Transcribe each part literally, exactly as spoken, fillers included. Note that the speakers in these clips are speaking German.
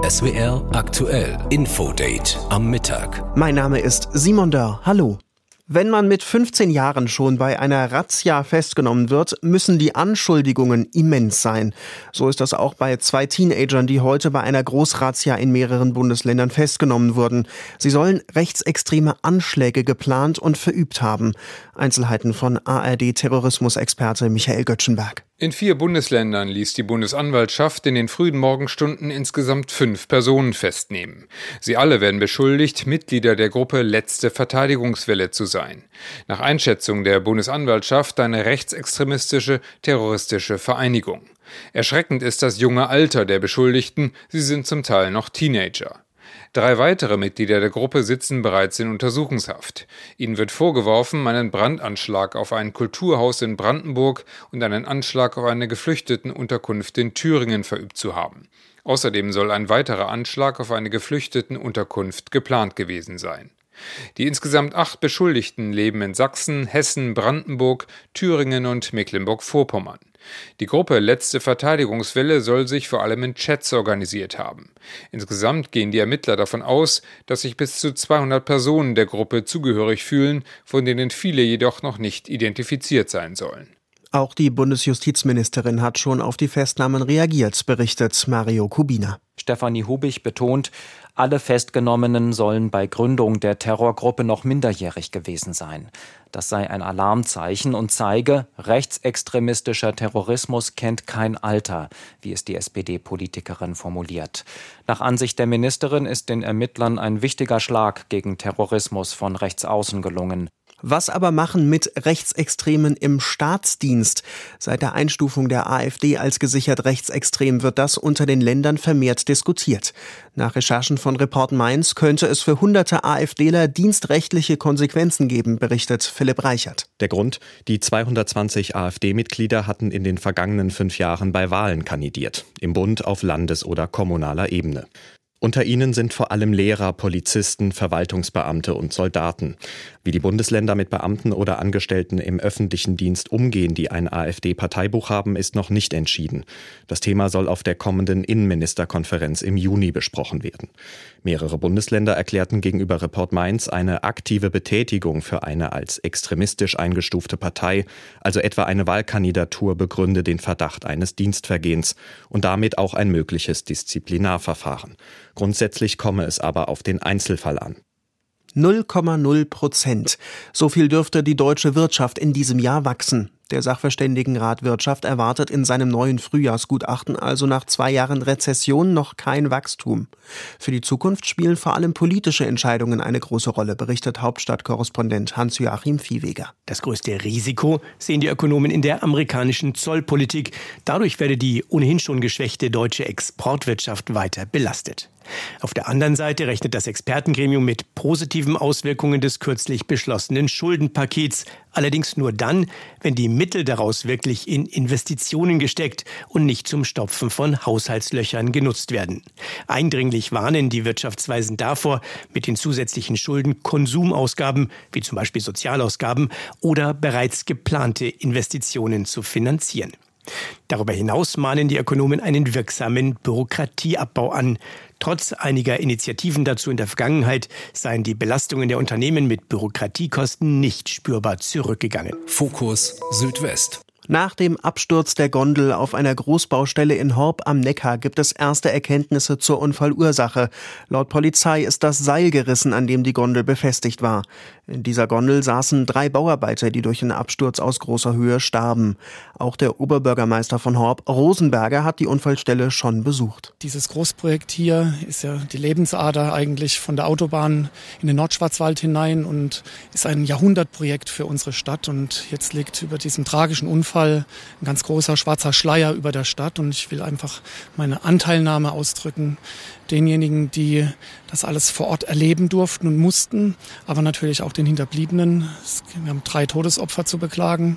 S W R aktuell Infodate am Mittag. Mein Name ist Simon Dörr. Hallo. Wenn man mit fünfzehn Jahren schon bei einer Razzia festgenommen wird, müssen die Anschuldigungen immens sein. So ist das auch bei zwei Teenagern, die heute bei einer Großrazzia in mehreren Bundesländern festgenommen wurden. Sie sollen rechtsextreme Anschläge geplant und verübt haben. Einzelheiten von A R D-Terrorismusexperte Michael Göttschenberg. In vier Bundesländern ließ die Bundesanwaltschaft in den frühen Morgenstunden insgesamt fünf Personen festnehmen. Sie alle werden beschuldigt, Mitglieder der Gruppe Letzte Verteidigungswelle zu sein. Nach Einschätzung der Bundesanwaltschaft eine rechtsextremistische, terroristische Vereinigung. Erschreckend ist das junge Alter der Beschuldigten, sie sind zum Teil noch Teenager. Drei weitere Mitglieder der Gruppe sitzen bereits in Untersuchungshaft. Ihnen wird vorgeworfen, einen Brandanschlag auf ein Kulturhaus in Brandenburg und einen Anschlag auf eine Geflüchtetenunterkunft in Thüringen verübt zu haben. Außerdem soll ein weiterer Anschlag auf eine Geflüchtetenunterkunft geplant gewesen sein. Die insgesamt acht Beschuldigten leben in Sachsen, Hessen, Brandenburg, Thüringen und Mecklenburg-Vorpommern. Die Gruppe Letzte Verteidigungswelle soll sich vor allem in Chats organisiert haben. Insgesamt gehen die Ermittler davon aus, dass sich bis zu zweihundert Personen der Gruppe zugehörig fühlen, von denen viele jedoch noch nicht identifiziert sein sollen. Auch die Bundesjustizministerin hat schon auf die Festnahmen reagiert, berichtet Mario Kubina. Stefanie Hubich betont, alle Festgenommenen sollen bei Gründung der Terrorgruppe noch minderjährig gewesen sein. Das sei ein Alarmzeichen und zeige, rechtsextremistischer Terrorismus kennt kein Alter, wie es die S P D-Politikerin formuliert. Nach Ansicht der Ministerin ist den Ermittlern ein wichtiger Schlag gegen Terrorismus von rechts außen gelungen. Was aber machen mit Rechtsextremen im Staatsdienst? Seit der Einstufung der AfD als gesichert rechtsextrem wird das unter den Ländern vermehrt diskutiert. Nach Recherchen von Report Mainz könnte es für hunderte AfDler dienstrechtliche Konsequenzen geben, berichtet Philipp Reichert. Der Grund? Die zweihundertzwanzig AfD-Mitglieder hatten in den vergangenen fünf Jahren bei Wahlen kandidiert, im Bund auf Landes- oder kommunaler Ebene. Unter ihnen sind vor allem Lehrer, Polizisten, Verwaltungsbeamte und Soldaten. Wie die Bundesländer mit Beamten oder Angestellten im öffentlichen Dienst umgehen, die ein AfD-Parteibuch haben, ist noch nicht entschieden. Das Thema soll auf der kommenden Innenministerkonferenz im Juni besprochen werden. Mehrere Bundesländer erklärten gegenüber Report Mainz eine aktive Betätigung für eine als extremistisch eingestufte Partei, also etwa eine Wahlkandidatur begründe den Verdacht eines Dienstvergehens und damit auch ein mögliches Disziplinarverfahren. Grundsätzlich komme es aber auf den Einzelfall an. null Komma null Prozent. So viel dürfte die deutsche Wirtschaft in diesem Jahr wachsen. Der Sachverständigenrat Wirtschaft erwartet in seinem neuen Frühjahrsgutachten also nach zwei Jahren Rezession noch kein Wachstum. Für die Zukunft spielen vor allem politische Entscheidungen eine große Rolle, berichtet Hauptstadtkorrespondent Hans-Joachim Viehweger. Das größte Risiko sehen die Ökonomen in der amerikanischen Zollpolitik. Dadurch werde die ohnehin schon geschwächte deutsche Exportwirtschaft weiter belastet. Auf der anderen Seite rechnet das Expertengremium mit positiven Auswirkungen des kürzlich beschlossenen Schuldenpakets. Allerdings nur dann, wenn die Mittel daraus wirklich in Investitionen gesteckt und nicht zum Stopfen von Haushaltslöchern genutzt werden. Eindringlich warnen die Wirtschaftsweisen davor, mit den zusätzlichen Schulden Konsumausgaben, wie zum Beispiel Sozialausgaben, oder bereits geplante Investitionen zu finanzieren. Darüber hinaus mahnen die Ökonomen einen wirksamen Bürokratieabbau an. Trotz einiger Initiativen dazu in der Vergangenheit seien die Belastungen der Unternehmen mit Bürokratiekosten nicht spürbar zurückgegangen. Fokus Südwest. Nach dem Absturz der Gondel auf einer Großbaustelle in Horb am Neckar gibt es erste Erkenntnisse zur Unfallursache. Laut Polizei ist das Seil gerissen, an dem die Gondel befestigt war. In dieser Gondel saßen drei Bauarbeiter, die durch den Absturz aus großer Höhe starben. Auch der Oberbürgermeister von Horb, Rosenberger, hat die Unfallstelle schon besucht. Dieses Großprojekt hier ist ja die Lebensader eigentlich von der Autobahn in den Nordschwarzwald hinein und ist ein Jahrhundertprojekt für unsere Stadt. Und jetzt liegt über diesem tragischen Unfall ein ganz großer schwarzer Schleier über der Stadt und ich will einfach meine Anteilnahme ausdrücken denjenigen, die das alles vor Ort erleben durften und mussten, aber natürlich auch den Hinterbliebenen. Wir haben drei Todesopfer zu beklagen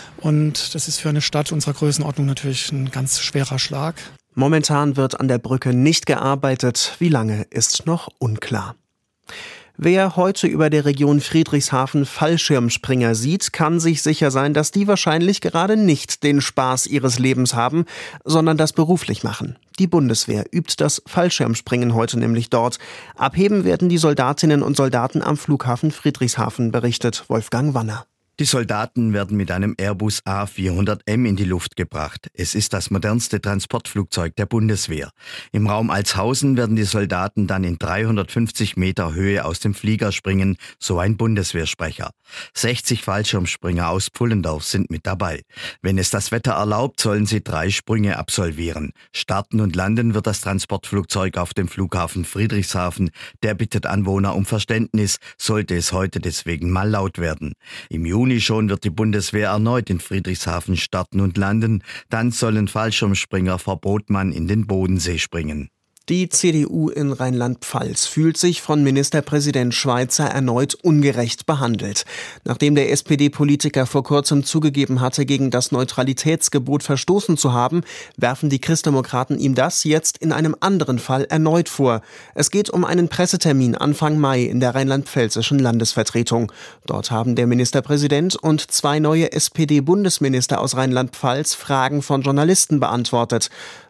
und das ist für eine Stadt unserer Größenordnung natürlich ein ganz schwerer Schlag. Momentan wird an der Brücke nicht gearbeitet. Wie lange ist noch unklar. Wer heute über der Region Friedrichshafen Fallschirmspringer sieht, kann sich sicher sein, dass die wahrscheinlich gerade nicht den Spaß ihres Lebens haben, sondern das beruflich machen. Die Bundeswehr übt das Fallschirmspringen heute nämlich dort. Abheben werden die Soldatinnen und Soldaten am Flughafen Friedrichshafen, berichtet Wolfgang Wanner. Die Soldaten werden mit einem Airbus A vierhundert M in die Luft gebracht. Es ist das modernste Transportflugzeug der Bundeswehr. Im Raum Altshausen werden die Soldaten dann in dreihundertfünfzig Meter Höhe aus dem Flieger springen, so ein Bundeswehrsprecher. sechzig Fallschirmspringer aus Pfullendorf sind mit dabei. Wenn es das Wetter erlaubt, sollen sie drei Sprünge absolvieren. Starten und landen wird das Transportflugzeug auf dem Flughafen Friedrichshafen. Der bittet Anwohner um Verständnis, sollte es heute deswegen mal laut werden. Im Juni Juni schon wird die Bundeswehr erneut in Friedrichshafen starten und landen. Dann sollen Fallschirmspringer vor Brodmann in den Bodensee springen. Die C D U in Rheinland-Pfalz fühlt sich von Ministerpräsident Schweizer erneut ungerecht behandelt. Nachdem der S P D-Politiker vor kurzem zugegeben hatte, gegen das Neutralitätsgebot verstoßen zu haben, werfen die Christdemokraten ihm das jetzt in einem anderen Fall erneut vor. Es geht um einen Pressetermin Anfang Mai in der rheinland-pfälzischen Landesvertretung. Dort haben der Ministerpräsident und zwei neue S P D-Bundesminister aus Rheinland-Pfalz Fragen von Journalisten beantwortet.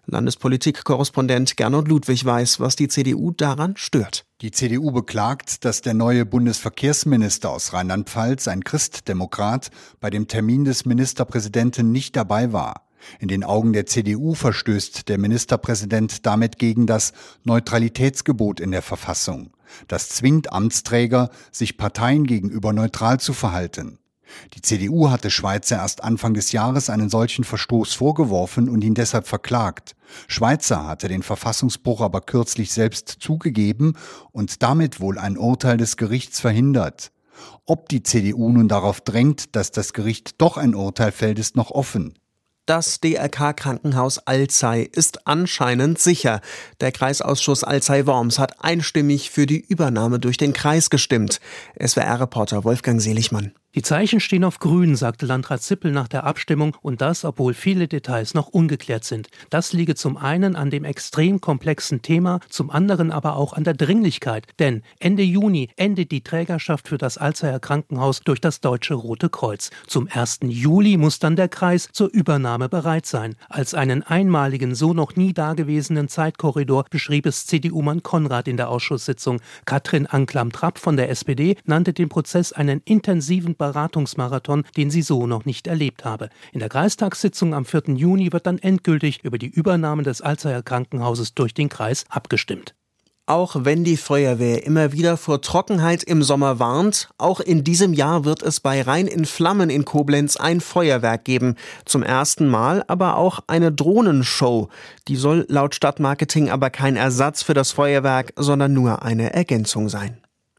Landespolitik-Korrespondent Gernot Ludwig weiß, was die C D U daran stört. Die C D U beklagt, dass der neue Bundesverkehrsminister aus Rheinland-Pfalz, ein Christdemokrat, bei dem Termin des Ministerpräsidenten nicht dabei war. In den Augen der C D U verstößt der Ministerpräsident damit gegen das Neutralitätsgebot in der Verfassung. Das zwingt Amtsträger, sich Parteien gegenüber neutral zu verhalten. Die C D U hatte Schweizer erst Anfang des Jahres einen solchen Verstoß vorgeworfen und ihn deshalb verklagt. Schweizer hatte den Verfassungsbruch aber kürzlich selbst zugegeben und damit wohl ein Urteil des Gerichts verhindert. Ob die C D U nun darauf drängt, dass das Gericht doch ein Urteil fällt, ist noch offen. Das D R K-Krankenhaus Alzey ist anscheinend sicher. Der Kreisausschuss Alzey-Worms hat einstimmig für die Übernahme durch den Kreis gestimmt. S W R-Reporter Wolfgang Seligmann. Die Zeichen stehen auf grün, sagte Landrat Zippel nach der Abstimmung, und das, obwohl viele Details noch ungeklärt sind. Das liege zum einen an dem extrem komplexen Thema, zum anderen aber auch an der Dringlichkeit. Denn Ende Juni endet die Trägerschaft für das Alzeyer Krankenhaus durch das Deutsche Rote Kreuz. Zum ersten Juli muss dann der Kreis zur Übernahme bereit sein. Als einen einmaligen, so noch nie dagewesenen Zeitkorridor beschrieb es C D U-Mann Konrad in der Ausschusssitzung. Katrin Anklam-Trapp von der S P D nannte den Prozess einen intensiven Beratungsmarathon, den sie so noch nicht erlebt habe. In der Kreistagssitzung am vierten Juni wird dann endgültig über die Übernahme des Alzeyer Krankenhauses durch den Kreis abgestimmt. Auch wenn die Feuerwehr immer wieder vor Trockenheit im Sommer warnt, auch in diesem Jahr wird es bei Rhein in Flammen in Koblenz ein Feuerwerk geben. Zum ersten Mal aber auch eine Drohnenshow. Die soll laut Stadtmarketing aber kein Ersatz für das Feuerwerk, sondern nur eine Ergänzung sein.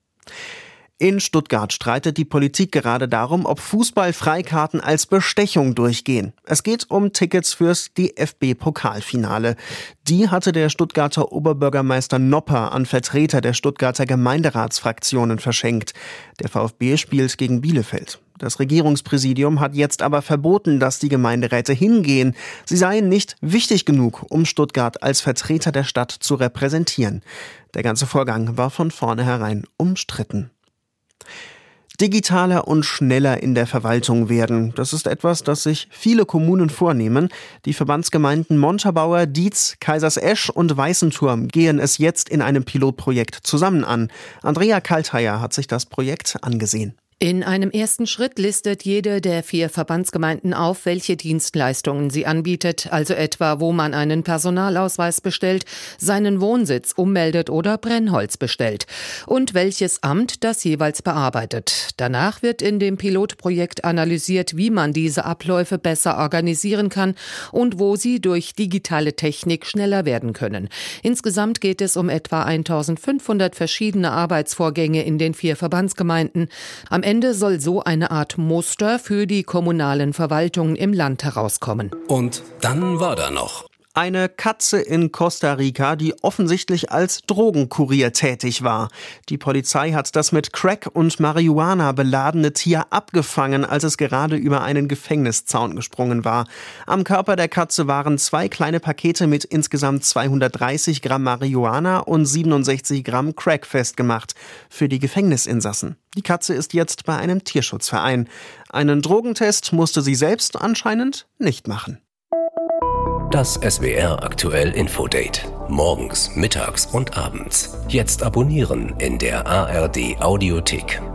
In Stuttgart streitet die Politik gerade darum, ob Fußballfreikarten als Bestechung durchgehen. Es geht um Tickets fürs D F B-Pokalfinale. Die hatte der Stuttgarter Oberbürgermeister Nopper an Vertreter der Stuttgarter Gemeinderatsfraktionen verschenkt. Der VfB spielt gegen Bielefeld. Das Regierungspräsidium hat jetzt aber verboten, dass die Gemeinderäte hingehen. Sie seien nicht wichtig genug, um Stuttgart als Vertreter der Stadt zu repräsentieren. Der ganze Vorgang war von vornherein umstritten. Digitaler und schneller in der Verwaltung werden. Das ist etwas, das sich viele Kommunen vornehmen. Die Verbandsgemeinden Montabaur, Dietz, Kaisersesch und Weißenturm gehen es jetzt in einem Pilotprojekt zusammen an. Andrea Kaltheier hat sich das Projekt angesehen. In einem ersten Schritt listet jede der vier Verbandsgemeinden auf, welche Dienstleistungen sie anbietet, also etwa, wo man einen Personalausweis bestellt, seinen Wohnsitz ummeldet oder Brennholz bestellt und welches Amt das jeweils bearbeitet. Danach wird in dem Pilotprojekt analysiert, wie man diese Abläufe besser organisieren kann und wo sie durch digitale Technik schneller werden können. Insgesamt geht es um etwa eintausendfünfhundert verschiedene Arbeitsvorgänge in den vier Verbandsgemeinden. Am Ende soll so eine Art Muster für die kommunalen Verwaltungen im Land herauskommen. Und dann war da noch eine Katze in Costa Rica, die offensichtlich als Drogenkurier tätig war. Die Polizei hat das mit Crack und Marihuana beladene Tier abgefangen, als es gerade über einen Gefängniszaun gesprungen war. Am Körper der Katze waren zwei kleine Pakete mit insgesamt zweihundertdreißig Gramm Marihuana und siebenundsechzig Gramm Crack festgemacht für die Gefängnisinsassen. Die Katze ist jetzt bei einem Tierschutzverein. Einen Drogentest musste sie selbst anscheinend nicht machen. Das S W R aktuell Infodate. Morgens, mittags und abends. Jetzt abonnieren in der A R D Audiothek.